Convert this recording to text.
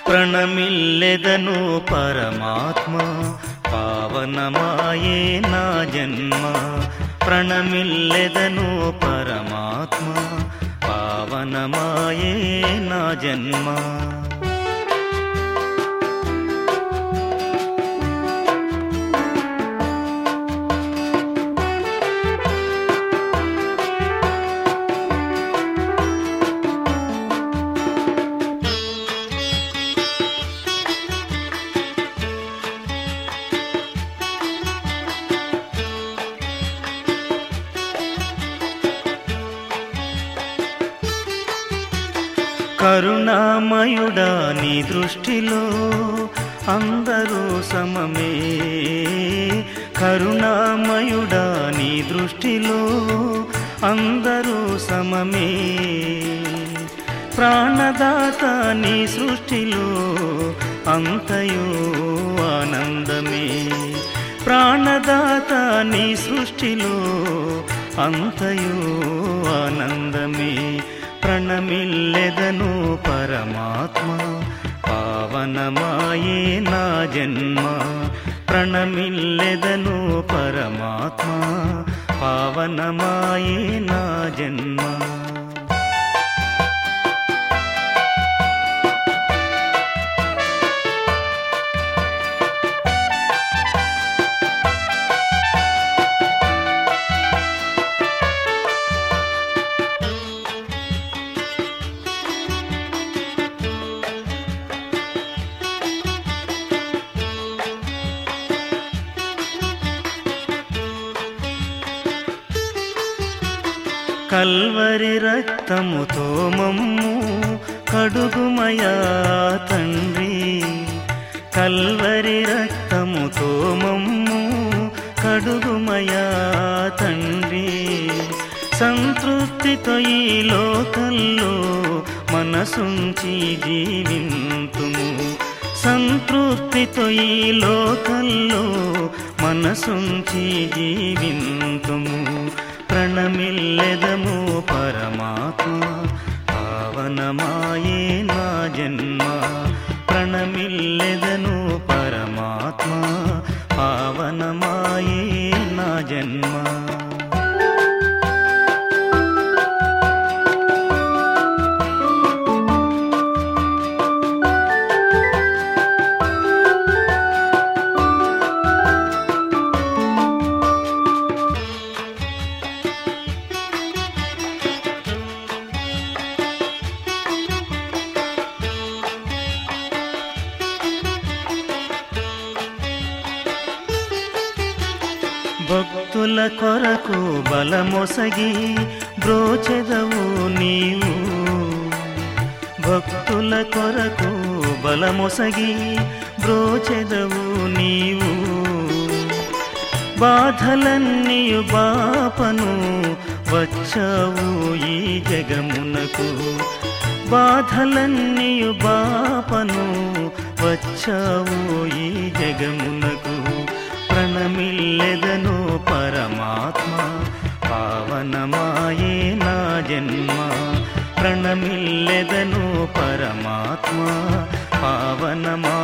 ప్రణమిల్లెదను పరమాత్మ పావనమాయే నా జన్మ. ప్రణమిల్లెదను పరమాత్మ పావనమాయే నా జన్మ. కరుణామయుడా నీ దృష్టిలో అందరూ సమమే. కరుణామయుడా నీ దృష్టిలో అందరూ సమమే. ప్రాణదాత నీ సృష్టిలో అంతయు ఆనందమే. ప్రాణదాత నీ సృష్టిలో అంతయు ఆనందమే. ప్రణమిల్లెదను పరమాత్మ పావనమాయే నా జన్మ. ప్రణమిల్లెదను పరమాత్మ పావనమాయే నా జన్మ. కల్వరి రక్తముతో మమ్ము కడుగుమయా తండ్రి. కల్వరి రక్తముతో మమ్ము కడుగుమయా తండ్రి. సంతృప్తితో ఈ లోకంలో మనసుంచి జీవింతుము. సంతృప్తితో ఈ లోకంలో మనసుంచి జీవింతుము. ప్రణమిల్లెదము పరమాత్మ పావనమాయే నా జన్మ. ప్రణమిల్లెదను పరమాత్మ పావనమాయే నా జన్మ. భక్తుల కొరకు బలమొసగి బ్రోచెదవు నీవు. భక్తుల కొరకు బలమొసగి బ్రోచెదవు నీవు. బాధలన్నీయు బాపను వచ్చావు ఈ జగమునకు. బాధలన్నీయు బాపను వచ్చావు ఈ జగమునకు. ప్రణమిల్లెదను పరమాత్మ పావనమాయే నా జన్మ. ప్రణమిల్లెదను పరమాత్మ పావనమా